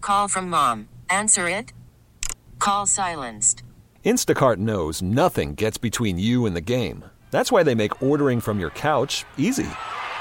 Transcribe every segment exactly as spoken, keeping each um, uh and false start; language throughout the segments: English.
Call from mom. Answer it. Call silenced. Instacart knows nothing gets between you and the game. That's why they make ordering from your couch easy.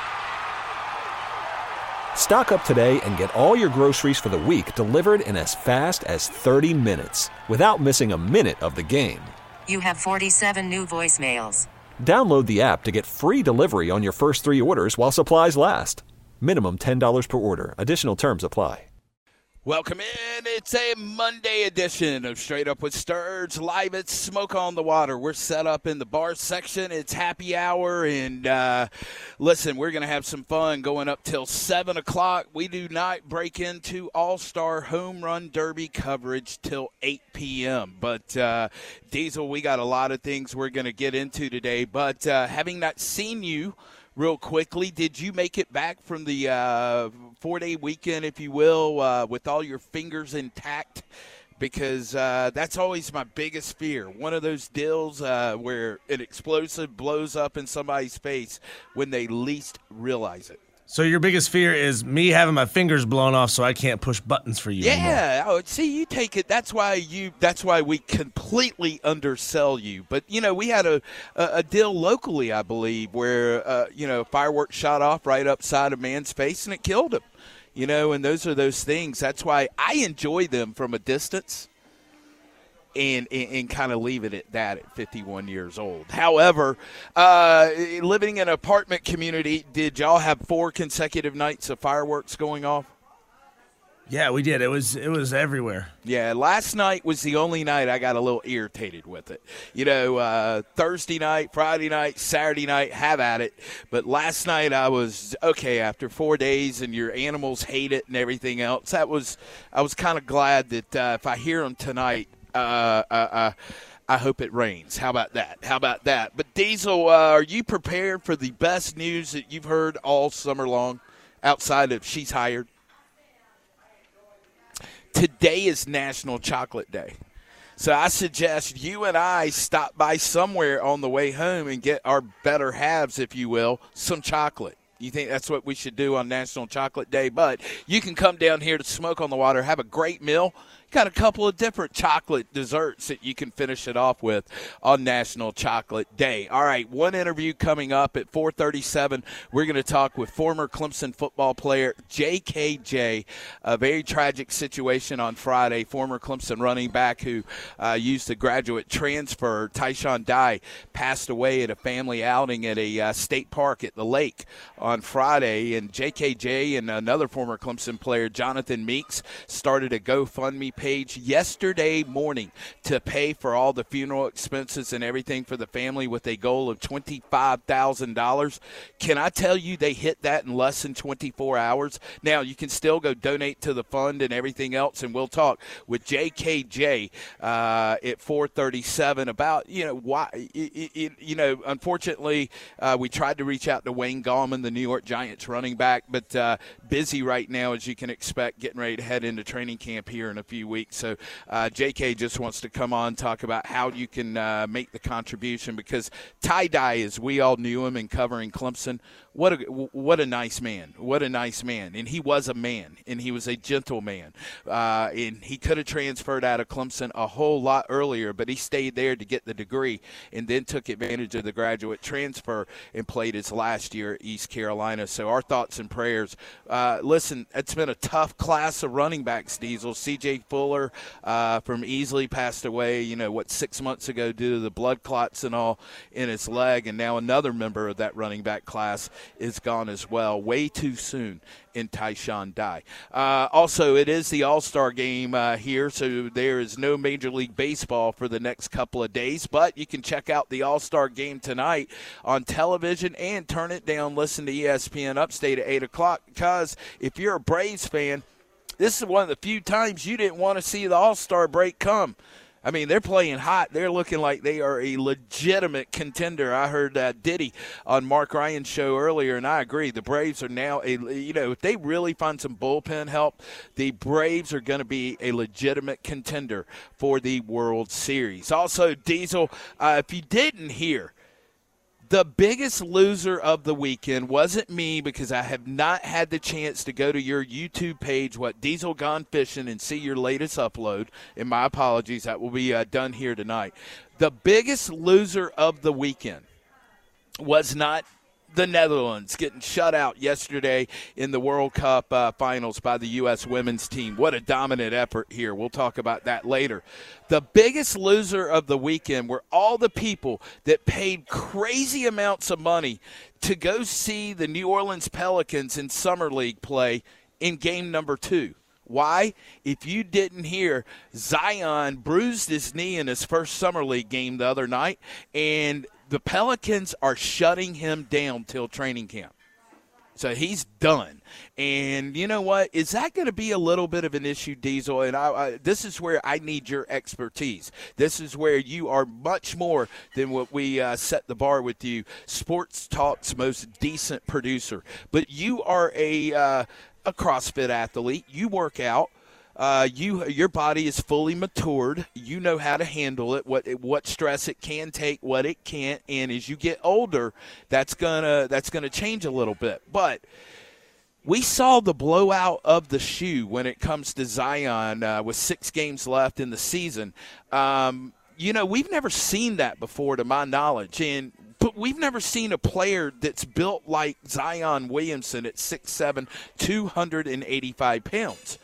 Stock up today and get all your groceries for the week delivered in as fast as thirty minutes without missing a minute of the game. You have forty-seven new voicemails. Download the app to get free delivery on your first three orders while supplies last. Minimum ten dollars per order. Additional terms apply. Welcome in. It's a Monday edition of Straight Up with Sturge, live at Smoke on the Water. We're set up in the bar section. It's happy hour, and uh, listen, we're going to have some fun going up till seven o'clock. We do not break into All-Star Home Run Derby coverage till eight p.m. But, uh, Diesel, we got a lot of things we're going to get into today. But uh, having not seen you real quickly, did you make it back from the uh, four-day weekend, if you will, uh, with all your fingers intact? Because uh, that's always my biggest fear. One of those deals uh, where an explosive blows up in somebody's face when they least realize it. So your biggest fear is me having my fingers blown off so I can't push buttons for you Yeah, anymore. oh, see, you take it. That's why you. That's why we completely undersell you. But you know, we had a a, a deal locally, I believe, where uh, you know, fireworks shot off right upside a man's face and it killed him. You know, and those are those things. That's why I enjoy them from a distance. And, and, and kind of leave it at that at fifty-one years old. However, uh, living in an apartment community, did y'all have four consecutive nights of fireworks going off? Yeah, we did. It was it was everywhere. Yeah, last night was the only night I got a little irritated with it. You know, uh, Thursday night, Friday night, Saturday night, have at it. But last night I was, okay, after four days and your animals hate it and everything else, that was I was kind of glad that uh, if I hear them tonight, Uh, uh, uh, I hope it rains. How about that? How about that? But, Diesel, uh, are you prepared for the best news that you've heard all summer long outside of she's hired? Today is National Chocolate Day. So I suggest you and I stop by somewhere on the way home and get our better halves, if you will, some chocolate. You think that's what we should do on National Chocolate Day? But you can come down here to Smoke on the Water, have a great meal. Got a couple of different chocolate desserts that you can finish it off with on National Chocolate Day. All right, one interview coming up at four thirty-seven. We're going to talk with former Clemson football player J K J. A very tragic situation on Friday. Former Clemson running back who uh, used a graduate transfer, Tyshawn Dye, passed away at a family outing at a uh, state park at the lake on Friday. And J K J and another former Clemson player, Jonathan Meeks, started a GoFundMe page yesterday morning to pay for all the funeral expenses and everything for the family with a goal of twenty-five thousand dollars. Can I tell you they hit that in less than twenty-four hours? Now, you can still go donate to the fund and everything else, and we'll talk with J K J uh, at four thirty-seven about, you know, why, it, it, you know, unfortunately, uh, we tried to reach out to Wayne Gallman, the New York Giants running back, but uh, busy right now, as you can expect, getting ready to head into training camp here in a few weeks. So uh, J K just wants to come on, talk about how you can uh, make the contribution, because Ty Dye, as we all knew him in covering Clemson, what a what a nice man, what a nice man, and he was a man, and he was a gentle man, uh, and he could have transferred out of Clemson a whole lot earlier, but he stayed there to get the degree, and then took advantage of the graduate transfer and played his last year at East Carolina. So our thoughts and prayers. Uh, listen, it's been a tough class of running backs, Diesel. C J Fuller uh, from Easley passed away, you know, what, six months ago due to the blood clots and all in his leg, and now another member of that running back class is gone as well, way too soon, in Tyshawn Dye. Uh, also, it is the All-Star game uh, here, so there is no Major League Baseball for the next couple of days, but you can check out the All-Star game tonight on television and turn it down, listen to E S P N Upstate at eight o'clock, because if you're a Braves fan, this is one of the few times you didn't want to see the All-Star break come. I mean, they're playing hot. They're looking like they are a legitimate contender. I heard uh, Diddy on Mark Ryan's show earlier, and I agree. The Braves are now, a, you know, if they really find some bullpen help, the Braves are going to be a legitimate contender for the World Series. Also, Diesel, uh, if you didn't hear, The biggest loser of the weekend wasn't me, because I have not had the chance to go to your YouTube page, What Diesel Gone Fishing, and see your latest upload. And my apologies, that will be uh, done here tonight. The biggest loser of the weekend was not the Netherlands getting shut out yesterday in the World Cup uh, finals by the U S women's team. What a dominant effort here. We'll talk about that later. The biggest loser of the weekend were all the people that paid crazy amounts of money to go see the New Orleans Pelicans in Summer League play in game number two. Why? If you didn't hear, Zion bruised his knee in his first Summer League game the other night, and the Pelicans are shutting him down till training camp. So he's done. And you know what? Is that going to be a little bit of an issue, Diesel? And I, I, this is where I need your expertise. This is where you are much more than what we uh, set the bar with you. Sports Talk's most decent producer. But you are a, uh, a CrossFit athlete. You work out. Uh, you, your body is fully matured. You know how to handle it, what what stress it can take, what it can't, and as you get older, that's gonna that's gonna change a little bit. But we saw the blowout of the shoe when it comes to Zion uh, with six games left in the season. Um, you know, we've never seen that before, to my knowledge, and but we've never seen a player that's built like Zion Williamson at six seven, two hundred eighty-five pounds.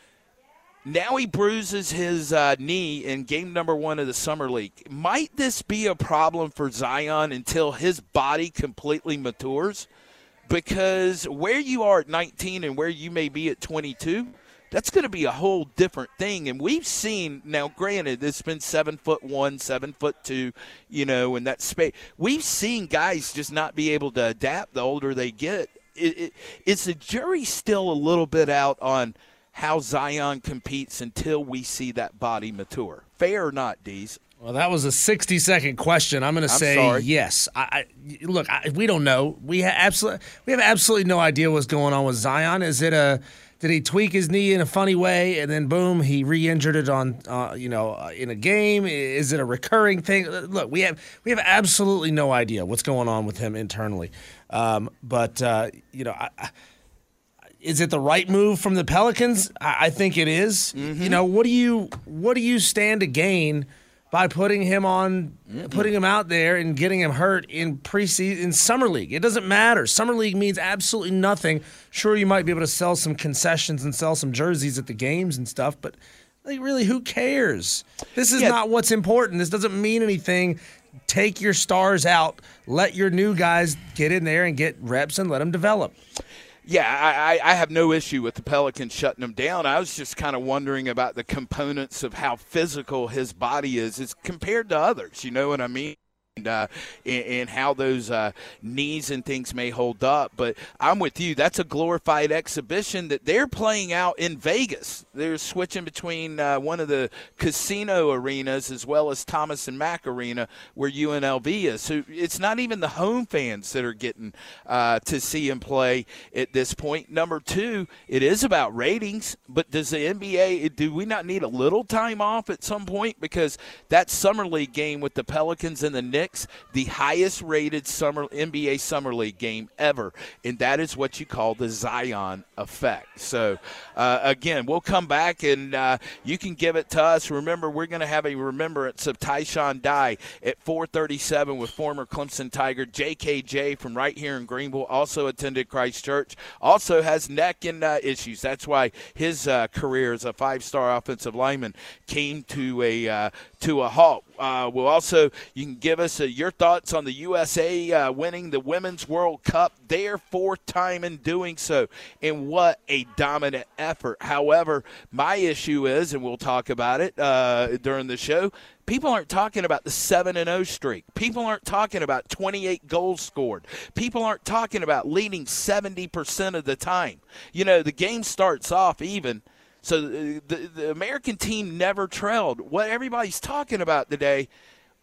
Now he bruises his uh, knee in game number one of the Summer League. Might this be a problem for Zion until his body completely matures? Because where you are at nineteen and where you may be at twenty-two, that's going to be a whole different thing. And we've seen, now granted, it's been seven foot one, seven foot two, you know, in that space. We've seen guys just not be able to adapt the older they get. It, it, it's the jury still a little bit out on how Zion competes until we see that body mature. Fair or not, Dees? Well, that was a sixty-second question. I'm going to say sorry. yes. I, I look, I, we don't know. We ha- absolutely, we have absolutely no idea what's going on with Zion. Is it a did he tweak his knee in a funny way and then boom, he re-injured it on, uh, you know, uh, in a game? Is it a recurring thing? Look, we have we have absolutely no idea what's going on with him internally. Um, but uh, you know, I. I Is it the right move from the Pelicans? I think it is. Mm-hmm. You know, what do you what do you stand to gain by putting him on, mm-hmm. putting him out there and getting him hurt in preseason, in Summer League? It doesn't matter. Summer League means absolutely nothing. Sure, you might be able to sell some concessions and sell some jerseys at the games and stuff, but like, really, who cares? This is yeah. not what's important. This doesn't mean anything. Take your stars out. Let your new guys get in there and get reps and let them develop. Yeah, I, I have no issue with the Pelicans shutting him down. I was just kind of wondering about the components of how physical his body is as compared to others. You know what I mean? And, uh, and, and how those uh, knees and things may hold up. But I'm with you. That's a glorified exhibition that they're playing out in Vegas. They're switching between uh, one of the casino arenas as well as Thomas and Mack Arena where U N L V is. So it's not even the home fans that are getting uh, to see him play at this point. Number two, it is about ratings. But does the N B A, do we not need a little time off at some point? Because that Summer League game with the Pelicans and the Knicks, the highest rated summer N B A Summer League game ever, and that is what you call the Zion effect. So uh, again, we'll come back and uh, you can give it to us. Remember, we're going to have a remembrance of Tyshawn Dye at four thirty-seven with former Clemson Tiger J K J from right here in Greenville, also attended Christ Church, also has neck and uh, issues. That's why his uh, career as a five-star offensive lineman came to a uh, to a halt. Uh, we'll also, you can give us uh, your thoughts on the U S A uh, winning the Women's World Cup, their fourth time in doing so, and what a dominant effort. However, my issue is, and we'll talk about it uh, during the show, people aren't talking about the seven and oh streak. People aren't talking about twenty-eight goals scored. People aren't talking about leading seventy percent of the time. You know, the game starts off even. So the, the American team never trailed. What everybody's talking about today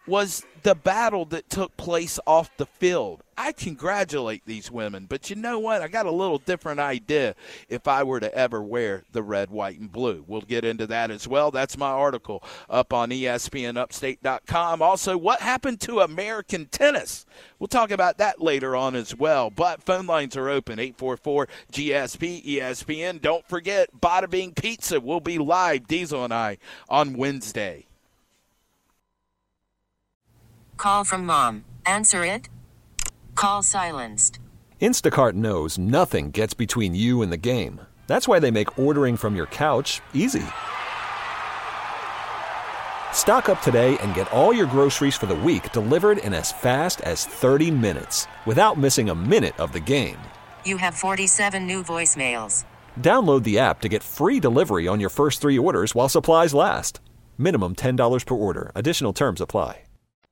was the battle that took place off the field. I congratulate these women, but you know what? I got a little different idea if I were to ever wear the red, white, and blue. We'll get into that as well. That's my article up on E S P N upstate dot com. Also, what happened to American tennis? We'll talk about that later on as well. But phone lines are open, eight four four G S P, E S P N. Don't forget, Bada Bing Pizza will be live, Diesel and I, on Wednesday. Call from mom. Answer it. Call silenced. Instacart knows nothing gets between you and the game. That's why they make ordering from your couch easy. Stock up today and get all your groceries for the week delivered in as fast as thirty minutes without missing a minute of the game. You have forty-seven new voicemails. Download the app to get free delivery on your first three orders while supplies last. Minimum ten dollars per order. Additional terms apply.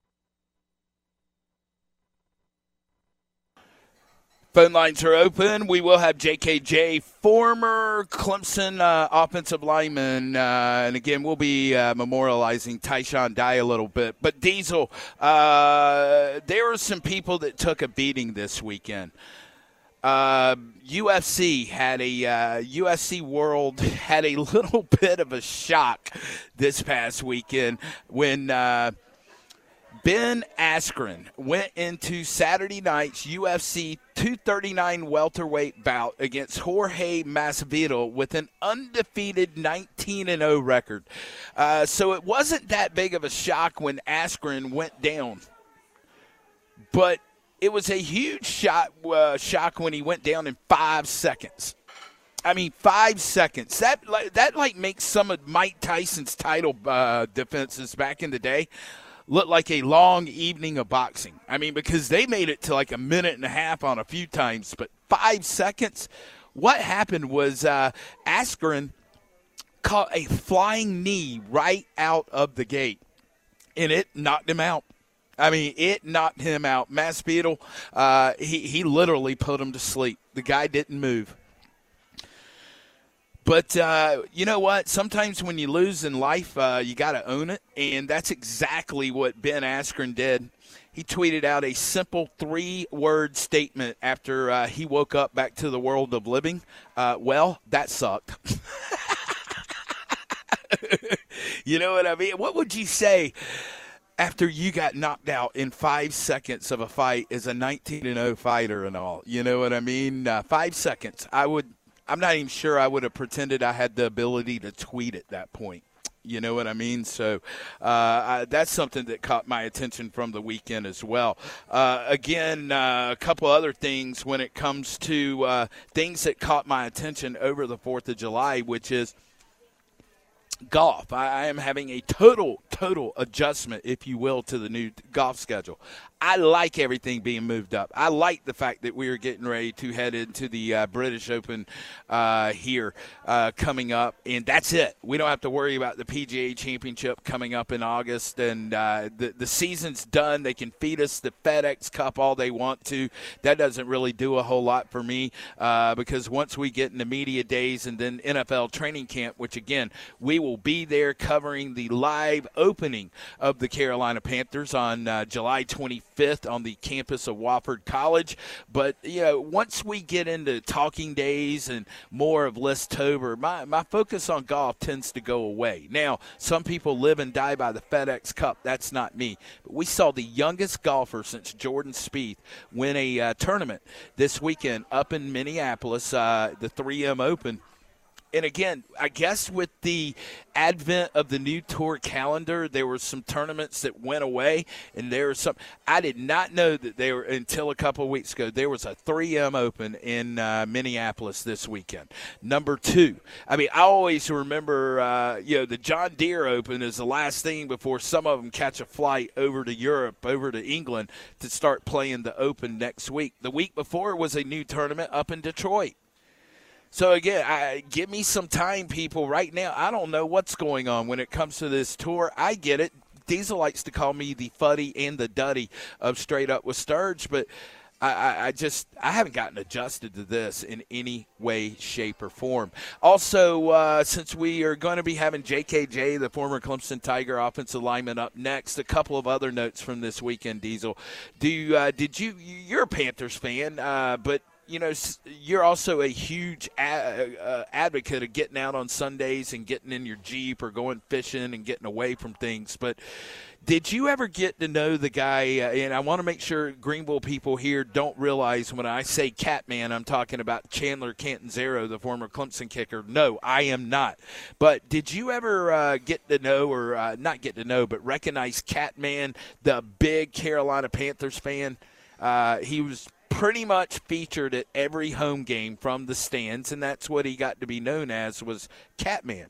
Phone lines are open. We will have J K J, former Clemson uh, offensive lineman. Uh, and, again, we'll be uh, memorializing Tyshawn Dye a little bit. But, Diesel, uh, there were some people that took a beating this weekend. Uh, U F C had a uh, U F C World had a little bit of a shock this past weekend when uh, – Ben Askren went into Saturday night's U F C two thirty-nine welterweight bout against Jorge Masvidal with an undefeated nineteen and oh record. Uh, so it wasn't that big of a shock when Askren went down. But it was a huge shot, uh, shock when he went down in five seconds. I mean, five seconds. That, that like, makes some of Mike Tyson's title uh, defenses back in the day look like a long evening of boxing. I mean, because they made it to like a minute and a half on a few times, but five seconds. What happened was uh, Askren caught a flying knee right out of the gate, and it knocked him out. I mean, it knocked him out. Masvidal, uh, he, he literally put him to sleep. The guy didn't move. But uh, you know what? Sometimes when you lose in life, uh, you got to own it, and that's exactly what Ben Askren did. He tweeted out a simple three-word statement after uh, he woke up back to the world of living. Uh, well, that sucked. You know what I mean? What would you say after you got knocked out in five seconds of a fight as a nineteen and oh fighter and all? You know what I mean? Uh, five seconds. I would – I'm not even sure I would have pretended I had the ability to tweet at that point. You know what I mean? So uh, I, that's something that caught my attention from the weekend as well. Uh, again, uh, a couple other things when it comes to uh, things that caught my attention over the fourth of July, which is golf. I, I am having a total, total adjustment, if you will, to the new golf schedule. I like everything being moved up. I like the fact that we are getting ready to head into the uh, British Open uh, here uh, coming up, and that's it. We don't have to worry about the P G A Championship coming up in August, and uh, the, the season's done. They can feed us the FedEx Cup all they want to. That doesn't really do a whole lot for me uh, because once we get into media days and then N F L training camp, which, again, we will be there covering the live opening of the Carolina Panthers on uh, July twenty-fifth. Fifth on the campus of Wofford College. But, you know, once we get into talking days and more of Listober, my, my focus on golf tends to go away. Now, some people live and die by the FedEx Cup. That's not me. But we saw the youngest golfer since Jordan Spieth win a uh, tournament this weekend up in Minneapolis, uh, the three M Open. And, again, I guess with the advent of the new tour calendar, there were some tournaments that went away, and there were some – I did not know that they were – until a couple of weeks ago, there was a three M Open in uh, Minneapolis this weekend. Number two, I mean, I always remember, uh, you know, the John Deere Open is the last thing before some of them catch a flight over to Europe, over to England, to start playing the Open next week. The week before was a new tournament up in Detroit. So, again, I, give me some time, people. Right now, I don't know what's going on when it comes to this tour. I get it. Diesel likes to call me the fuddy and the duddy of Straight Up with Sturge, but I, I, I just I haven't gotten adjusted to this in any way, shape, or form. Also, uh, since we are going to be having J K J, the former Clemson Tiger offensive lineman, up next, a couple of other notes from this weekend, Diesel. Do you, uh, did you? You're a Panthers fan, uh, but you know you're also a huge a, uh, advocate of getting out on Sundays and getting in your Jeep or going fishing and getting away from things, but. Did you ever get to know the guy, uh, and I want to make sure Greenville people here don't realize when I say Catman, I'm talking about Chandler Catanzaro, the former Clemson kicker. No, I am not. But did you ever uh, get to know, or uh, not get to know, but recognize Catman, the big Carolina Panthers fan? Uh, he was pretty much featured at every home game from the stands, and that's what he got to be known as, was Catman.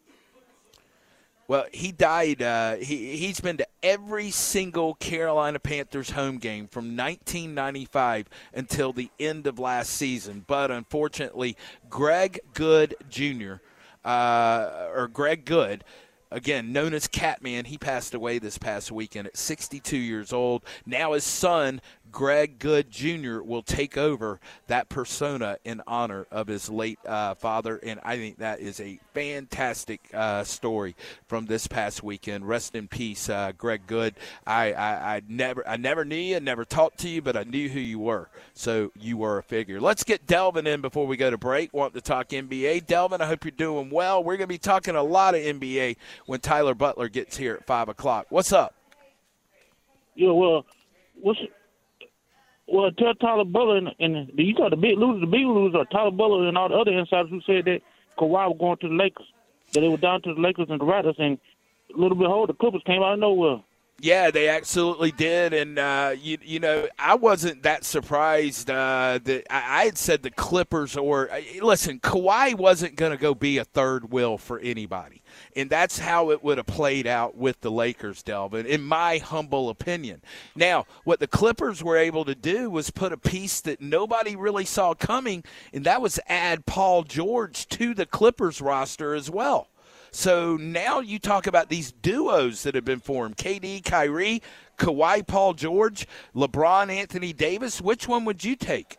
Well, he died. Uh, he, he's been to every single Carolina Panthers home game from nineteen ninety-five until the end of last season. But unfortunately, Greg Good Junior, uh, or Greg Good, again, known as Catman, he passed away this past weekend at sixty-two years old. Now his son, Greg Good Junior, will take over that persona in honor of his late uh, father, and I think that is a fantastic uh, story from this past weekend. Rest in peace, uh, Greg Good. I, I, I never I never knew you, never talked to you, but I knew who you were, so you were a figure. Let's get Delvin in before we go to break. Want to talk N B A. Delvin, I hope you're doing well. We're going to be talking a lot of N B A when Tyler Butler gets here at five o'clock. What's up? Yeah, well, what's Well, tell Tyler Butler and, and you got the big losers, the big losers are Tyler Butler and all the other insiders who said that Kawhi was going to the Lakers, that they were down to the Lakers and the Raptors, and little behold, the Clippers came out of nowhere. Yeah, they absolutely did, and uh, you you know I wasn't that surprised uh, that I, I had said the Clippers or listen, Kawhi wasn't going to go be a third wheel for anybody, and that's how it would have played out with the Lakers, Delvin, in my humble opinion. Now, what the Clippers were able to do was put a piece that nobody really saw coming, and that was add Paul George to the Clippers roster as well. So now you talk about these duos that have been formed, K D, Kyrie, Kawhi, Paul George, LeBron, Anthony Davis. Which one would you take?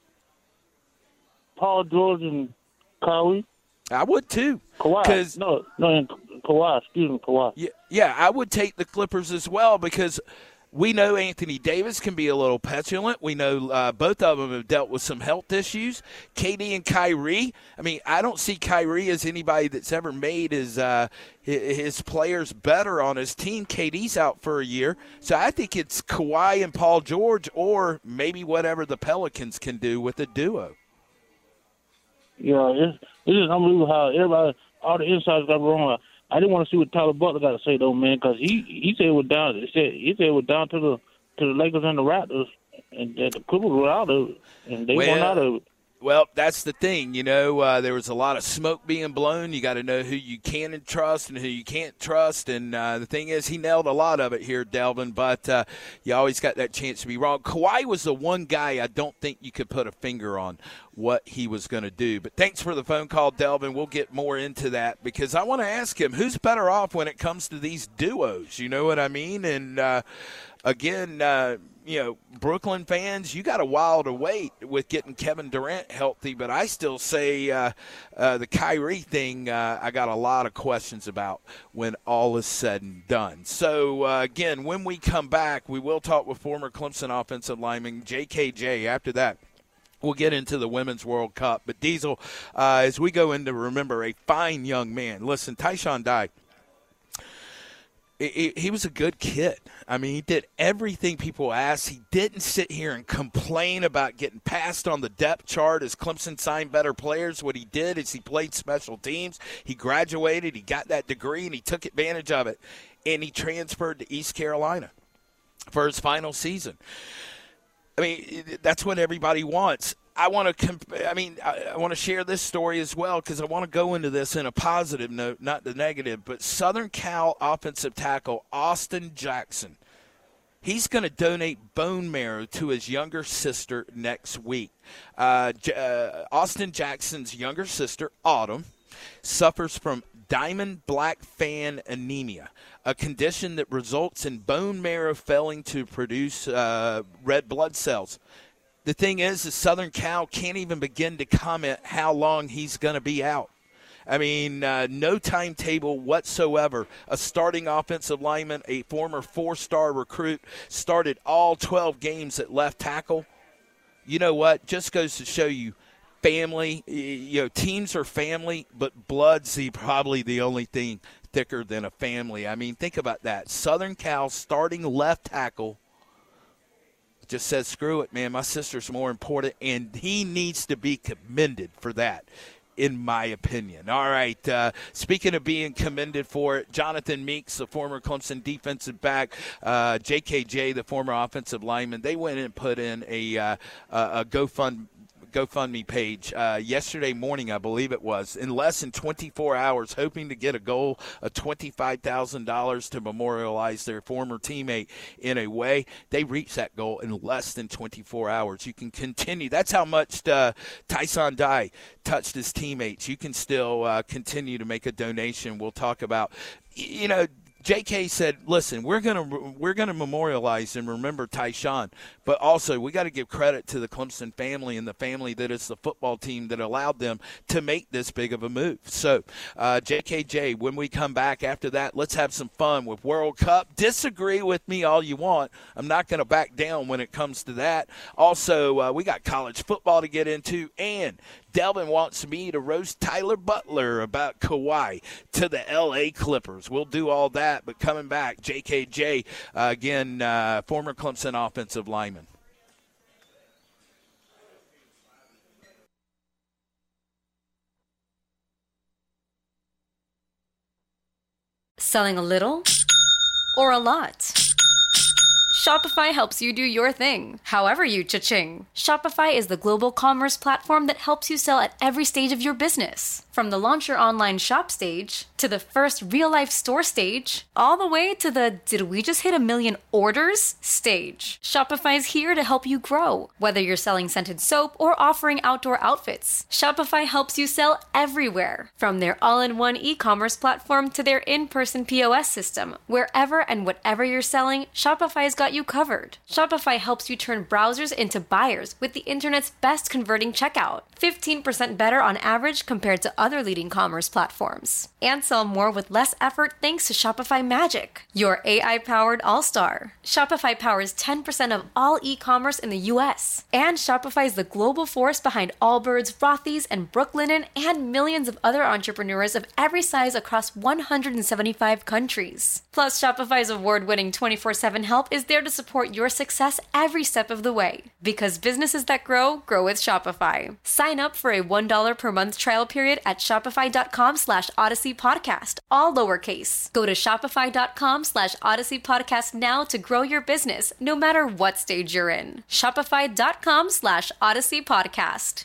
Paul George and Kyrie. I would too. Kawhi. No, no, Kawhi. Excuse me, Kawhi. Yeah, yeah, I would take the Clippers as well because we know Anthony Davis can be a little petulant. We know uh, both of them have dealt with some health issues. K D and Kyrie, I mean, I don't see Kyrie as anybody that's ever made his, uh, his players better on his team. K D's out for a year. So I think it's Kawhi and Paul George or maybe whatever the Pelicans can do with a duo. Yeah, it's, it's just unbelievable how everybody, all the insiders got wrong. I didn't want to see what Tyler Butler got to say though, man, because he he said it was down. He said he said it was down to the to the Lakers and the Raptors, and that the Clippers were out of it, and they well, went out of it. Well, that's the thing. You know, uh, there was a lot of smoke being blown. You got to know who you can trust and who you can't trust. And uh, the thing is, he nailed a lot of it here, Delvin, but uh, you always got that chance to be wrong. Kawhi was the one guy I don't think you could put a finger on what he was going to do. But thanks for the phone call, Delvin. We'll get more into that because I want to ask him, who's better off when it comes to these duos? You know what I mean? And, uh, again, uh, you know, Brooklyn fans, you got a while to wait with getting Kevin Durant healthy, but I still say uh, uh, the Kyrie thing uh, I got a lot of questions about when all is said and done. So, uh, again, when we come back, we will talk with former Clemson offensive lineman J K J. After that, we'll get into the Women's World Cup. But, Diesel, uh, as we go in to remember a fine young man, listen, Tyshawn Dye, He, he was a good kid. I mean, he did everything people asked. He didn't sit here and complain about getting passed on the depth chart as Clemson signed better players. What he did is he played special teams. He graduated. He got that degree, and he took advantage of it. And he transferred to East Carolina for his final season. I mean, that's what everybody wants. I want to. Comp- I mean, I, I want to share this story as well because I want to go into this in a positive note, not the negative. But Southern Cal offensive tackle Austin Jackson, he's going to donate bone marrow to his younger sister next week. Uh, J- uh, Austin Jackson's younger sister, Autumn, suffers from diamond black fan anemia, a condition that results in bone marrow failing to produce uh, red blood cells. The thing is, is Southern Cal can't even begin to comment how long he's going to be out. I mean, uh, no timetable whatsoever. A starting offensive lineman, a former four-star recruit, started all twelve games at left tackle. You know what? Just goes to show you, family, you know, teams are family, but blood's the, probably the only thing thicker than a family. I mean, think about that. Southern Cal starting left tackle just says, screw it, man, my sister's more important, and he needs to be commended for that, in my opinion. All right, uh, speaking of being commended for it, Jonathan Meeks, the former Clemson defensive back, uh, J K J, the former offensive lineman, they went and put in a, uh, a GoFund GoFundMe page uh, yesterday morning, I believe it was, in less than twenty-four hours, hoping to get a goal of twenty-five thousand dollars to memorialize their former teammate in a way. They reached that goal in less than twenty-four hours. You can continue. That's how much uh, Tyson Dye touched his teammates. You can still uh, continue to make a donation. We'll talk about, you know, J K said, listen, we're going to we're gonna memorialize and remember Tyshawn, but also we got to give credit to the Clemson family and the family that is the football team that allowed them to make this big of a move. So, uh, J K J, when we come back after that, let's have some fun with World Cup. Disagree with me all you want. I'm not going to back down when it comes to that. Also, uh, we got college football to get into, and Delvin wants me to roast Tyler Butler about Kawhi to the L A Clippers. We'll do all that, but coming back, J K J, uh, again, uh, former Clemson offensive lineman. Selling a little or a lot? Shopify helps you do your thing, however you cha-ching. Shopify is the global commerce platform that helps you sell at every stage of your business. From the launch your online shop stage, to the first real-life store stage, all the way to the did we just hit a million orders stage. Shopify's here to help you grow. Whether you're selling scented soap or offering outdoor outfits, Shopify helps you sell everywhere. From their all-in-one e-commerce platform to their in-person P O S system, wherever and whatever you're selling, Shopify's got you covered. Shopify helps you turn browsers into buyers with the internet's best converting checkout. fifteen percent better on average compared to other leading commerce platforms. And sell more with less effort thanks to Shopify Magic, your A I-powered all-star. Shopify powers ten percent of all e-commerce in the U S. And Shopify is the global force behind Allbirds, Rothy's, and Brooklinen, and millions of other entrepreneurs of every size across one hundred seventy-five countries. Plus, Shopify's award-winning twenty-four seven help is there to support your success every step of the way. Because businesses that grow, grow with Shopify. Sign up for a one dollar per month trial period at shopify.com slash Odyssey Podcast, all lowercase. Go to shopify.com slash Odyssey Podcast now to grow your business, no matter what stage you're in. Shopify.com slash Odyssey Podcast.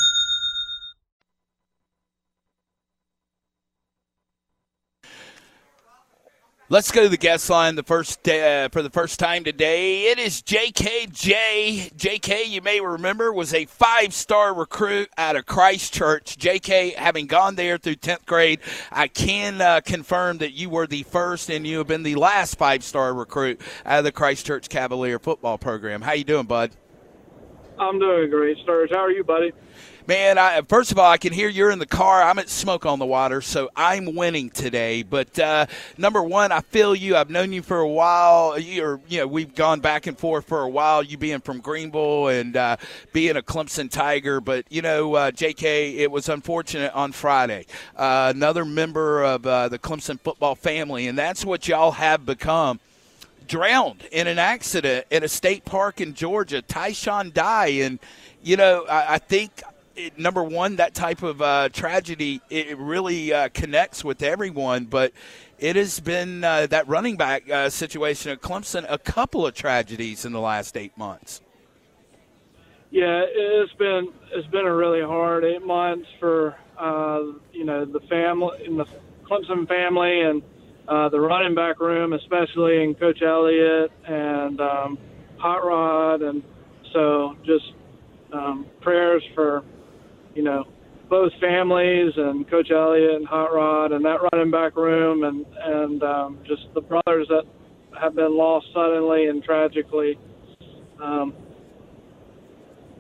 Let's go to the guest line the first day, uh, for the first time today. It is J K J. J K, you may remember, was a five-star recruit out of Christ Church. J K, having gone there through tenth grade, I can uh, confirm that you were the first and you have been the last five-star recruit out of the Christ Church Cavalier football program. How you doing, bud? I'm doing great, Sturge. How are you, buddy? Man, I, first of all, I can hear you're in the car. I'm at Smoke on the Water, so I'm winning today. But uh, number one, I feel you. I've known you for a while. You're, you know, we've gone back and forth for a while. You being from Greenville and uh, being a Clemson Tiger. But you know, uh, J K, it was unfortunate on Friday. Uh, another member of uh, the Clemson football family, and that's what y'all have become. Drowned in an accident at a state park in Georgia. Tyshawn Dye, and you know, I, I think. It, number one, that type of uh, tragedy, it really uh, connects with everyone, but it has been uh, that running back uh, situation at Clemson, a couple of tragedies in the last eight months. Yeah, it's been it's been a really hard eight months for uh, you know the family, in the Clemson family, and uh, the running back room, especially, and Coach Elliott and um, Hot Rod, and so just um, prayers for. You know, both families and Coach Elliott and Hot Rod and that running back room and, and um, just the brothers that have been lost suddenly and tragically. Um,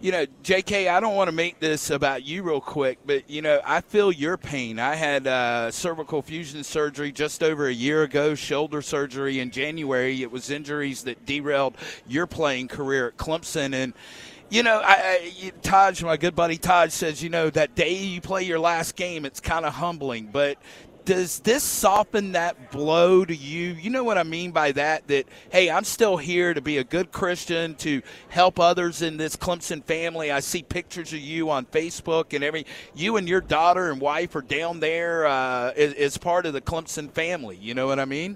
You know, J K, I don't want to make this about you real quick, but, you know, I feel your pain. I had uh, cervical fusion surgery just over a year ago, shoulder surgery in January. It was injuries that derailed your playing career at Clemson. And, you know, I, I, Taj, my good buddy Taj, says, you know, that day you play your last game, it's kind of humbling. But does this soften that blow to you? You know what I mean by that, that, hey, I'm still here to be a good Christian, to help others in this Clemson family. I see pictures of you on Facebook and every you and your daughter and wife are down there uh, as, as part of the Clemson family. You know what I mean?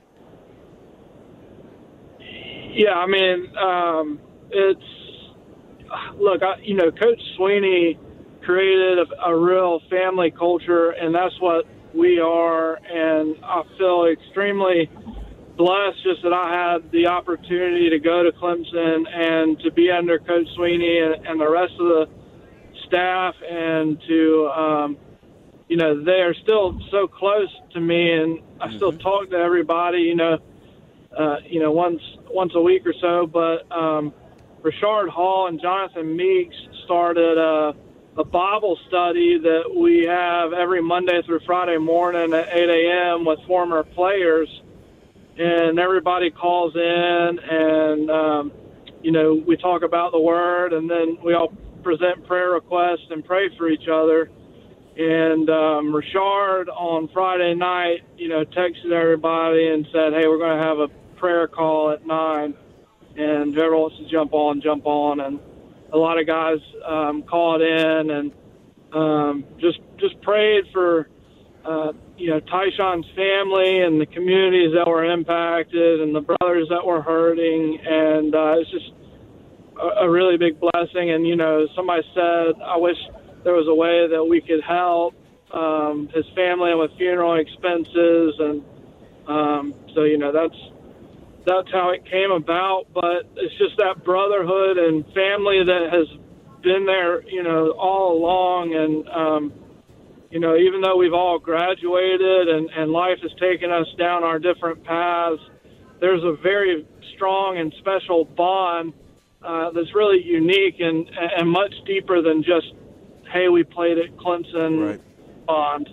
Yeah, I mean, um, it's – look, I, you know, Coach Sweeney created a, a real family culture, and that's what – we are, and I feel extremely blessed just that I had the opportunity to go to Clemson and to be under Coach Sweeney and, and the rest of the staff, and to, um, you know, they are still so close to me, and I mm-hmm. still talk to everybody, you know, uh, you know, once once a week or so. But um, Rashard Hall and Jonathan Meeks started a a Bible study that we have every Monday through Friday morning at eight a.m. with former players, and everybody calls in, and um, you know, we talk about the Word, and then we all present prayer requests and pray for each other. And um, Rashard on Friday night, you know, texted everybody and said, hey, we're going to have a prayer call at nine, and whoever wants to jump on, jump on. And a lot of guys um, called in and um, just just prayed for, uh, you know, Tyshawn's family and the communities that were impacted and the brothers that were hurting. And uh, it's just a, a really big blessing. And, you know, somebody said, I wish there was a way that we could help um, his family with funeral expenses. And um, so, you know, that's, that's how it came about. But it's just that brotherhood and family that has been there, you know, all along. And, um, you know, even though we've all graduated and, and life has taken us down our different paths, there's a very strong and special bond uh, that's really unique and, and much deeper than just, hey, we played at Clemson right. bond.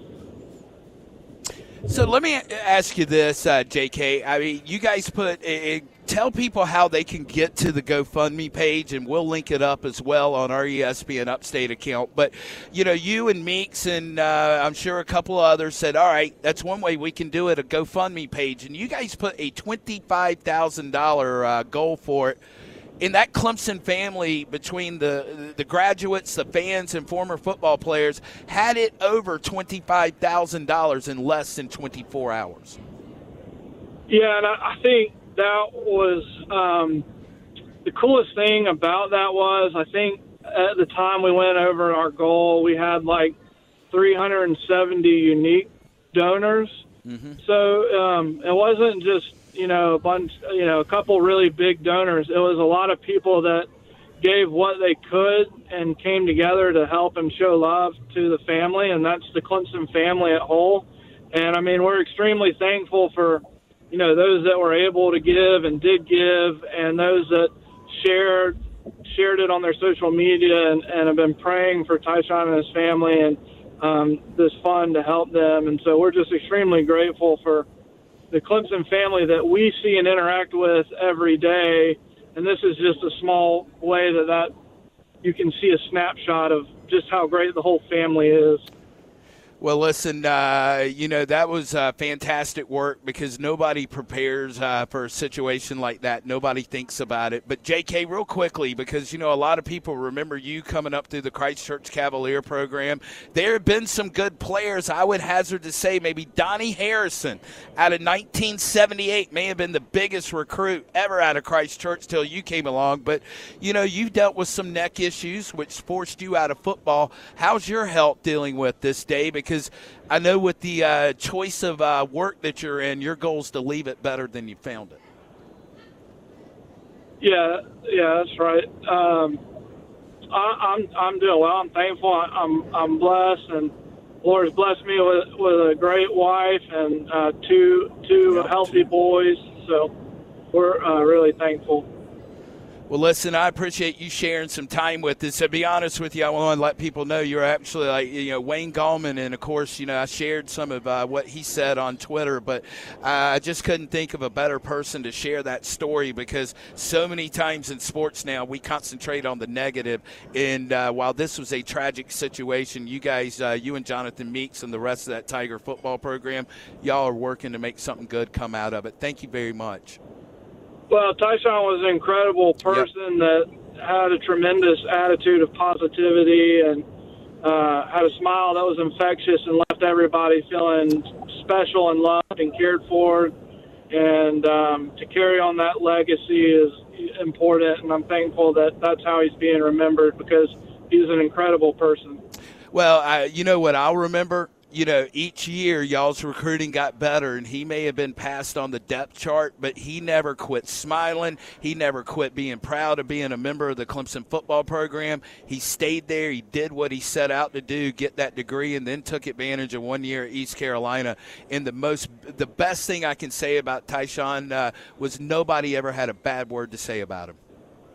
So let me ask you this, uh, J K. I mean, you guys put uh, – tell people how they can get to the GoFundMe page, and we'll link it up as well on our E S P N Upstate account. But, you know, you and Meeks and uh, I'm sure a couple of others said, all right, that's one way we can do it, a GoFundMe page. And you guys put a twenty-five thousand dollars uh, goal for it. In that Clemson family, between the the graduates, the fans, and former football players, had it over twenty-five thousand dollars in less than twenty-four hours. Yeah, and I think that was um, the coolest thing about that was I think at the time we went over our goal, we had like three hundred seventy unique donors. Mm-hmm. So um, it wasn't just, you know, a bunch, you know, a couple really big donors. It was a lot of people that gave what they could and came together to help and show love to the family, and that's the Clemson family at whole. And, I mean, we're extremely thankful for, you know, those that were able to give and did give, and those that shared shared it on their social media and, and have been praying for Tyshawn and his family and um, this fund to help them. And so we're just extremely grateful for the Clemson family that we see and interact with every day. And this is just a small way that, that you can see a snapshot of just how great the whole family is. Well, listen, uh, you know, that was uh, fantastic work because nobody prepares uh, for a situation like that. Nobody thinks about it. But, J K, real quickly, because, you know, a lot of people remember you coming up through the Christchurch Cavalier program. There have been some good players. I would hazard to say maybe Donnie Harrison out of nineteen seventy-eight may have been the biggest recruit ever out of Christchurch till you came along. But, you know, you've dealt with some neck issues, which forced you out of football. How's your health dealing with this day? Because Because I know with the uh, choice of uh, work that you're in, your goal is to leave it better than you found it. Yeah, yeah, that's right. Um, I, I'm I'm doing well. I'm thankful. I, I'm I'm blessed, and the Lord has blessed me with with a great wife and uh, two two yeah, healthy two. boys. So we're uh, really thankful. Well, listen, I appreciate you sharing some time with us. To be honest with you, I want to let people know you're actually like, you know, Wayne Gallman. And, of course, you know, I shared some of uh, what he said on Twitter. But uh, I just couldn't think of a better person to share that story, because so many times in sports now we concentrate on the negative. And uh, while this was a tragic situation, you guys, uh, you and Jonathan Meeks and the rest of that Tiger football program, y'all are working to make something good come out of it. Thank you very much. Well, Tyshawn was an incredible person yep. that had a tremendous attitude of positivity and uh, had a smile that was infectious and left everybody feeling special and loved and cared for. And um, to carry on that legacy is important, and I'm thankful that that's how he's being remembered, because he's an incredible person. Well, I, you know what I'll remember? You know, each year y'all's recruiting got better, and he may have been passed on the depth chart, but he never quit smiling. He never quit being proud of being a member of the Clemson football program. He stayed there. He did what he set out to do, get that degree, and then took advantage of one year at East Carolina. And the most, the best thing I can say about Tyshawn uh, was nobody ever had a bad word to say about him.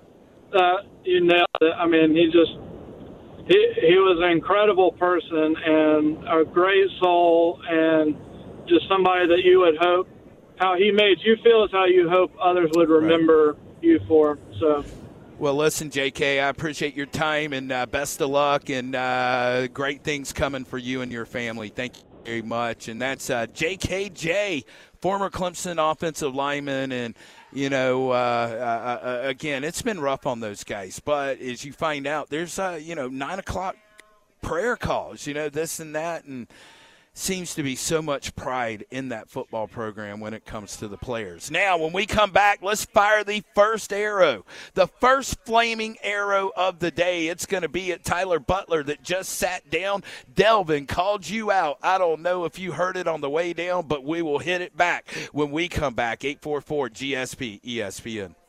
Uh, you nailed it. I mean, he just – He, he was an incredible person and a great soul, and just somebody that you would hope how he made you feel is how you hope others would remember right. you for. So, well, listen, J K, I appreciate your time, and uh, best of luck, and uh, great things coming for you and your family. Thank you very much. And that's uh, J K J, former Clemson offensive lineman, and You know, uh, uh, again, it's been rough on those guys. But as you find out, there's, uh, you know, nine o'clock prayer calls, you know, this and that. And seems to be so much pride in that football program when it comes to the players. Now, when we come back, let's fire the first arrow. The first flaming arrow of the day. It's going to be at Tyler Butler that just sat down. Delvin called you out. I don't know if you heard it on the way down, but we will hit it back when we come back. eight four four G S P E S P N.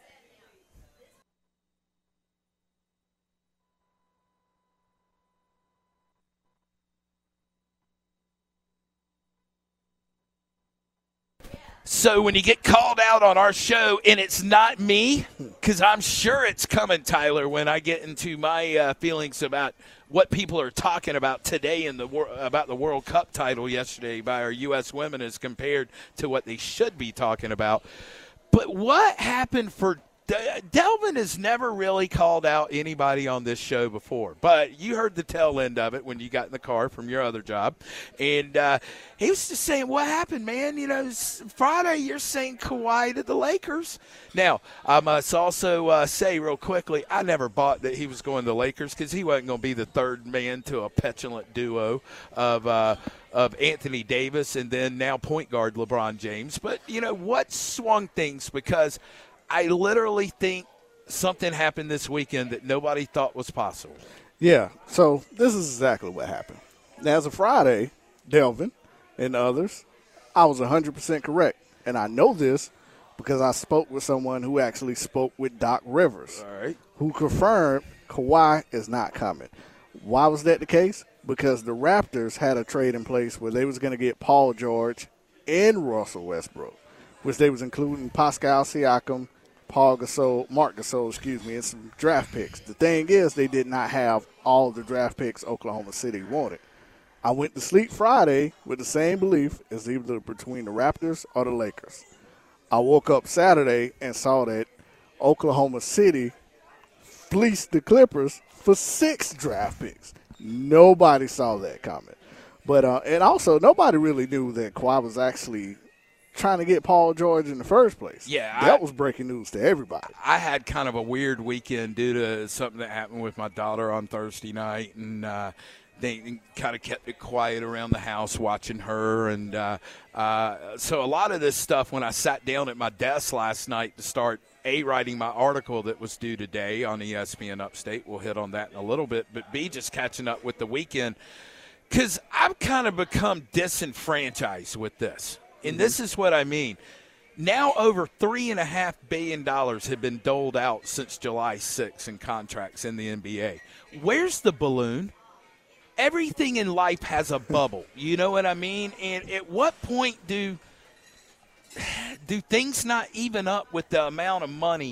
So when you get called out on our show, and it's not me, because I'm sure it's coming, Tyler, when I get into my uh, feelings about what people are talking about today in the wor- about the World Cup title yesterday by our U S women as compared to what they should be talking about. But what happened for De- Delvin has never really called out anybody on this show before, but you heard the tail end of it when you got in the car from your other job. And uh, he was just saying, what happened, man? You know, Friday you're saying Kawhi to the Lakers. Now, I must also uh, say real quickly, I never bought that he was going to the Lakers, because he wasn't going to be the third man to a petulant duo of uh, of Anthony Davis and then now point guard LeBron James. But, you know, what swung things, because – I literally think something happened this weekend that nobody thought was possible. Yeah, so this is exactly what happened. Now, as of Friday, Delvin and others, I was one hundred percent correct. And I know this because I spoke with someone who actually spoke with Doc Rivers, all right, who confirmed Kawhi is not coming. Why was that the case? Because the Raptors had a trade in place where they was going to get Paul George and Russell Westbrook, which they was including Pascal Siakam, Paul Gasol, Marc Gasol, excuse me, and some draft picks. The thing is, they did not have all the draft picks Oklahoma City wanted. I went to sleep Friday with the same belief as either between the Raptors or the Lakers. I woke up Saturday and saw that Oklahoma City fleeced the Clippers for six draft picks. Nobody saw that coming. But uh, and also, nobody really knew that Kawhi was actually trying to get Paul George in the first place. Yeah, that I, was breaking news to everybody. I had kind of a weird weekend due to something that happened with my daughter on Thursday night, and uh, they kind of kept it quiet around the house watching her. And uh, uh, so a lot of this stuff, when I sat down at my desk last night to start A, writing my article that was due today on E S P N Upstate, we'll hit on that in a little bit, but B, just catching up with the weekend, because I've kind of become disenfranchised with this. And this is what I mean. Now over three point five billion dollars have been doled out since July sixth in contracts in the N B A. Where's the balloon? Everything in life has a bubble. You know what I mean? And at what point do do things not even up with the amount of money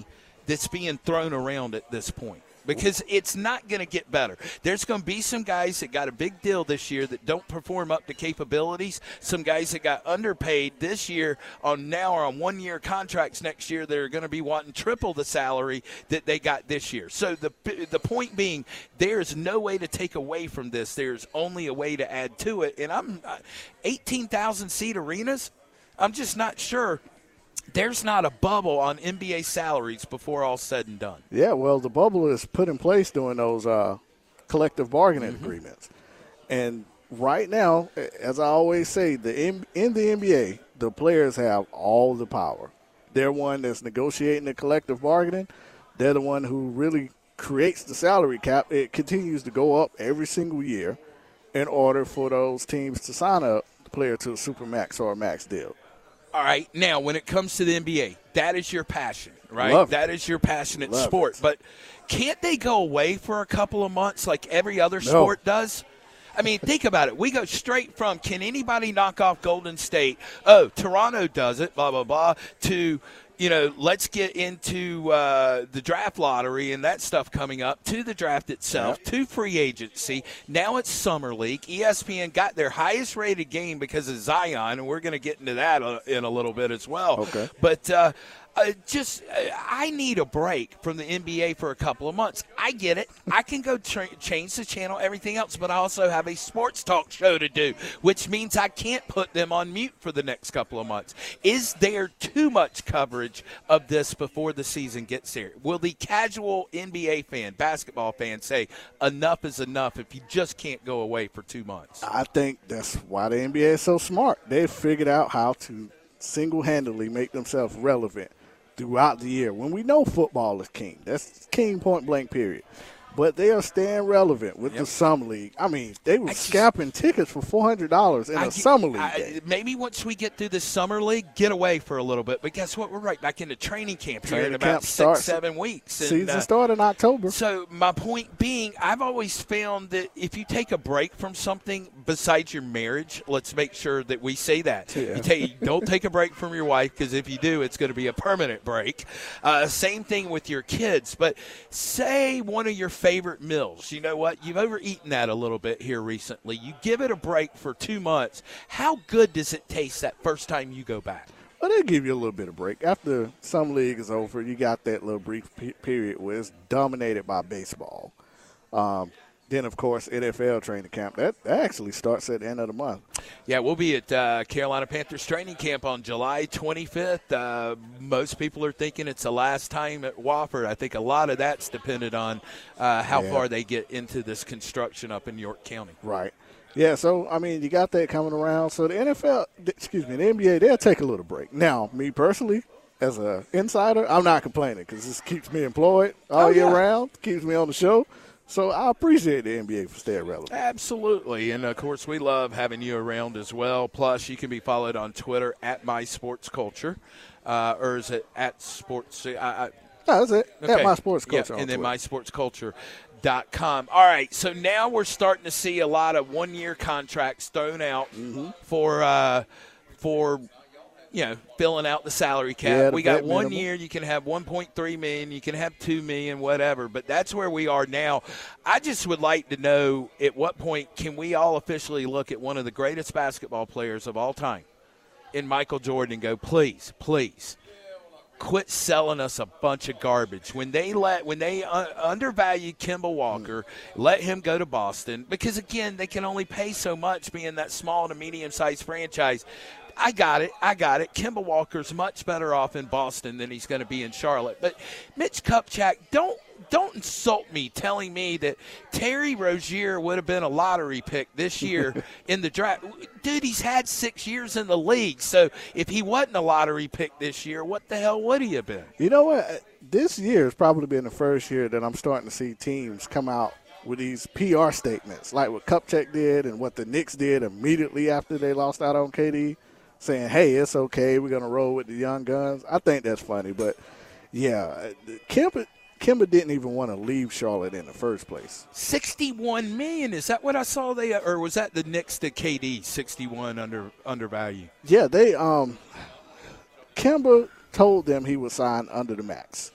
that's being thrown around at this point. Because it's not going to get better. There's going to be some guys that got a big deal this year that don't perform up to capabilities. Some guys that got underpaid this year on now are on one-year contracts next year that are going to be wanting triple the salary that they got this year. So the the point being, there's no way to take away from this. There's only a way to add to it. And I'm eighteen thousand seat arenas, I'm just not sure. There's not a bubble on N B A salaries before all's said and done. Yeah, well, the bubble is put in place during those uh, collective bargaining mm-hmm. agreements. And right now, as I always say, the in, in the N B A, the players have all the power. They're one that's negotiating the collective bargaining. They're the one who really creates the salary cap. It continues to go up every single year in order for those teams to sign up the player to a supermax or a max deal. All right, now when it comes to the N B A, that is your passion, right? Love that is your passionate Love sport. it. But can't they go away for a couple of months like every other No. sport does? I mean, think about it. We go straight from can anybody knock off Golden State? Oh, Toronto does it, blah, blah, blah, to, you know, let's get into uh, the draft lottery and that stuff coming up, to the draft itself, yep. to free agency. Now it's Summer League. E S P N got their highest rated game because of Zion, and we're going to get into that uh, in a little bit as well. Okay. But uh, uh, just uh, I need a break from the N B A for a couple of months. I get it. I can go tra- change the channel, everything else, but I also have a sports talk show to do, which means I can't put them on mute for the next couple of months. Is there too much coverage of this before the season gets here? Will the casual N B A fan, basketball fan, say enough is enough if you just can't go away for two months? I think that's why the N B A is so smart. They've figured out how to single-handedly make themselves relevant throughout the year. When we know football is king, that's king point blank period. But they are staying relevant with yep. the Summer League. I mean, they were just, scalping tickets for four hundred dollars in I, a Summer League I, game. Maybe once we get through the Summer League, get away for a little bit. But guess what? We're right back into training camp here training in about six, starts, seven weeks. And, season uh, started in October. So my point being, I've always found that if you take a break from something besides your marriage, let's make sure that we say that. Yeah. You take, don't take a break from your wife, because if you do, it's going to be a permanent break. Uh, same thing with your kids. But say one of your favorite meals. You know what? You've overeaten that a little bit here recently. You give it a break for two months. How good does it taste that first time you go back? Well, they give you a little bit of break. After Summer League is over, you got that little brief pe- period where it's dominated by baseball. Um, then, of course, N F L training camp. That, that actually starts at the end of the month. Yeah, we'll be at uh, Carolina Panthers training camp on July twenty-fifth. Uh, most people are thinking it's the last time at Wofford. I think a lot of that's dependent on uh, how yeah. far they get into this construction up in York County. Right. Yeah, so, I mean, you got that coming around. So the N F L, excuse me, the N B A, they'll take a little break. Now, me personally, as an insider, I'm not complaining because this keeps me employed all oh, year yeah. round, keeps me on the show. So I appreciate the N B A for staying relevant. Absolutely. And, of course, we love having you around as well. Plus, you can be followed on Twitter at MySportsCulture. Uh, or is it at Sports? I, I, no, that's it. Okay. At MySportsCulture yeah, on and then Twitter. my sports culture dot com. All right, so now we're starting to see a lot of one-year contracts thrown out mm-hmm. for uh, for – you know, filling out the salary cap. Yeah, we got one minimum. year, you can have one point three million dollars, you can have two million dollars, whatever, but that's where we are now. I just would like to know at what point can we all officially look at one of the greatest basketball players of all time in Michael Jordan and go, please, please, quit selling us a bunch of garbage. When they let, when they uh, undervalued Kemba Walker, mm. let him go to Boston, because, again, they can only pay so much being that small to medium-sized franchise. I got it. I got it. Kemba Walker's much better off in Boston than he's going to be in Charlotte. But Mitch Kupchak, don't don't insult me telling me that Terry Rozier would have been a lottery pick this year in the draft. Dude, he's had six years in the league. So if he wasn't a lottery pick this year, what the hell would he have been? You know what? This year has probably been the first year that I'm starting to see teams come out with these P R statements, like what Kupchak did and what the Knicks did immediately after they lost out on K D. Saying, hey, it's okay, we're going to roll with the young guns. I think that's funny. But, yeah, Kemba, Kemba didn't even want to leave Charlotte in the first place. sixty-one million dollars. Is that what I saw? They Or was that the Knicks to K D, sixty-one under undervalue? Yeah, they um, – Kemba told them he would sign under the max. Right.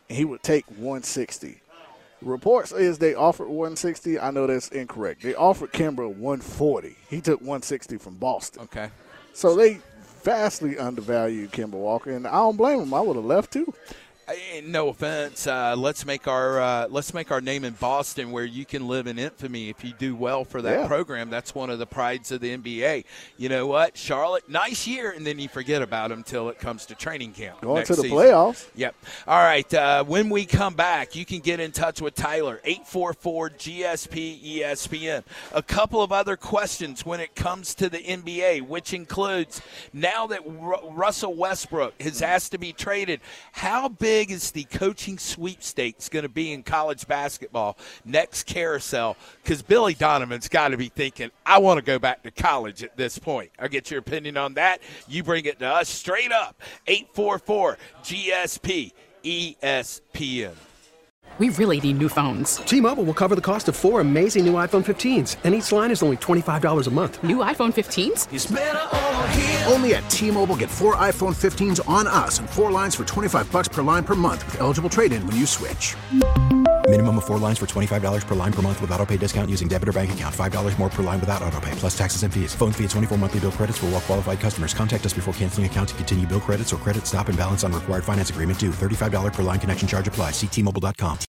and he would take one sixty. Reports is they offered one sixty. I know that's incorrect. They offered Kimber one forty. He took one sixty from Boston. Okay. So they vastly undervalued Kimber Walker, and I don't blame him. I would have left too. No offense. Uh, let's make our uh, let's make our name in Boston, where you can live in infamy if you do well for that Yeah. program. That's one of the prides of the N B A. You know what, Charlotte? Nice year, and then you forget about them until it comes to training camp. Going next to the season. playoffs. Yep. All right. Uh, when we come back, you can get in touch with Tyler, eight four four G S P E S P N. A couple of other questions when it comes to the N B A, which includes now that Ru- Russell Westbrook has asked to be traded, how big is the coaching sweepstakes going to be in college basketball next carousel? Because Billy Donovan's got to be thinking, I want to go back to college at this point. I'll get your opinion on that. You bring it to us straight up, eight four four G S P E S P N. We really need new phones. T-Mobile will cover the cost of four amazing new iPhone fifteens, and each line is only twenty-five dollars a month. New iPhone fifteens? It's better over here. Only at T-Mobile, get four iPhone fifteens on us and four lines for twenty-five dollars per line per month with eligible trade-in when you switch. Minimum of four lines for twenty-five dollars per line per month with autopay discount using debit or bank account. five dollars more per line without autopay, plus taxes and fees. Phone fee at twenty-four monthly bill credits for well-qualified customers. Contact us before canceling account to continue bill credits or credit stop and balance on required finance agreement due. thirty-five dollars per line connection charge applies. See T Mobile dot com.